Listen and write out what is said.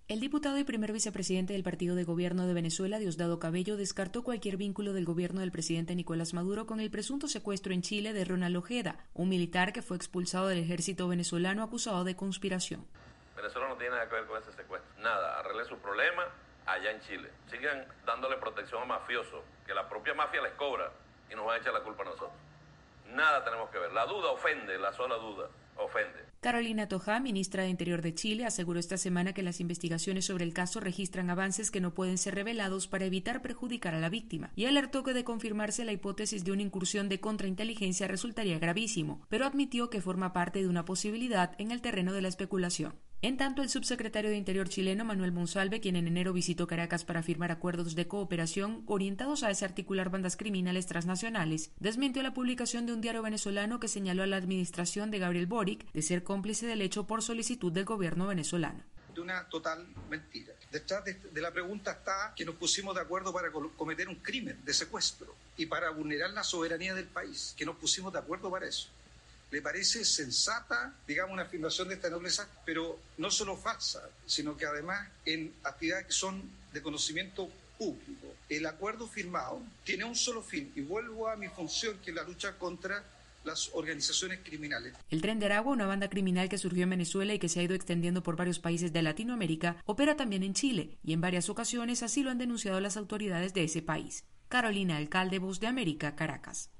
El diputado y primer vicepresidente del Partido de Gobierno de Venezuela, Diosdado Cabello, descartó cualquier vínculo del gobierno del presidente Nicolás Maduro con el presunto secuestro en Chile de Ronald Ojeda, un militar que fue expulsado del ejército venezolano acusado de conspiración. Venezuela no tiene nada que ver con ese secuestro. Nada, arreglen su problema allá en Chile. Sigan dándole protección a mafiosos, que la propia mafia les cobra y nos van a echar la culpa a nosotros. Nada tenemos que ver. La duda ofende, la sola duda ofende. Carolina Toja, ministra de Interior de Chile, aseguró esta semana que las investigaciones sobre el caso registran avances que no pueden ser revelados para evitar perjudicar a la víctima, y alertó que de confirmarse la hipótesis de una incursión de contrainteligencia resultaría gravísimo, pero admitió que forma parte de una posibilidad en el terreno de la especulación. En tanto, el subsecretario de Interior chileno, Manuel Monsalve, quien en enero visitó Caracas para firmar acuerdos de cooperación orientados a desarticular bandas criminales transnacionales, desmintió la publicación de un diario venezolano que señaló a la administración de Gabriel Boric de ser cómplice del hecho por solicitud del gobierno venezolano. De una total mentira. Detrás de la pregunta está que nos pusimos de acuerdo para cometer un crimen de secuestro y para vulnerar la soberanía del país, que nos pusimos de acuerdo para eso. ¿Le parece sensata, digamos, una afirmación de esta nobleza, pero no solo falsa, sino que además en actividades que son de conocimiento público? El acuerdo firmado tiene un solo fin, y vuelvo a mi función, que es la lucha contra las organizaciones criminales. El Tren de Aragua, una banda criminal que surgió en Venezuela y que se ha ido extendiendo por varios países de Latinoamérica, opera también en Chile, y en varias ocasiones así lo han denunciado las autoridades de ese país. Carolina Alcalde, Voz de América, Caracas.